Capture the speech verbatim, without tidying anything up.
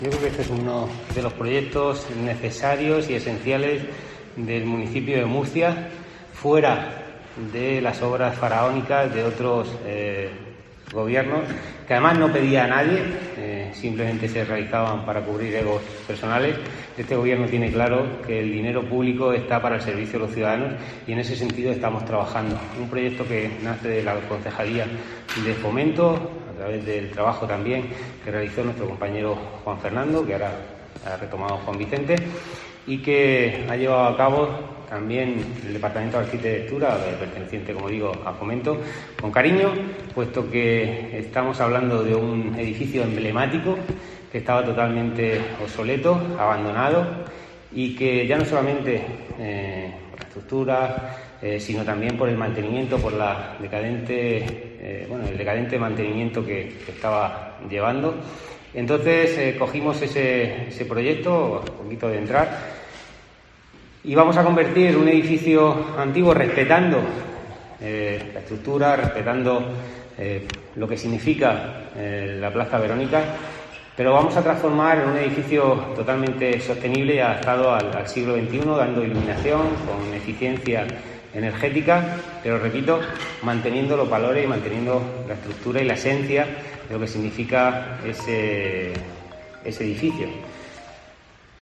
Yo creo que este es uno de los proyectos necesarios y esenciales del municipio de Murcia, fuera de las obras faraónicas de otros eh, gobiernos, que además no pedía a nadie, eh, simplemente se realizaban para cubrir egos personales. Este gobierno tiene claro que el dinero público está para el servicio de los ciudadanos y en ese sentido estamos trabajando. Un proyecto que nace de la Concejalía de Fomento, a través del trabajo también que realizó nuestro compañero Juan Fernando, que ahora ha retomado Juan Vicente, y que ha llevado a cabo también el Departamento de Arquitectura, perteneciente, como digo, a Fomento, con cariño, puesto que estamos hablando de un edificio emblemático que estaba totalmente obsoleto, abandonado, y que ya no solamente eh, por la estructura, eh, sino también por el mantenimiento, por la decadente, eh, bueno, el decadente mantenimiento que, que estaba llevando. Entonces eh, cogimos ese, ese proyecto, un poquito de entrar, y vamos a convertir un edificio antiguo respetando eh, la estructura, respetando eh, lo que significa eh, la Plaza Verónica, pero vamos a transformar en un edificio totalmente sostenible y adaptado al, al siglo veintiuno, dando iluminación con eficiencia energética, pero repito, manteniendo los valores y manteniendo la estructura y la esencia de lo que significa ese, ese edificio.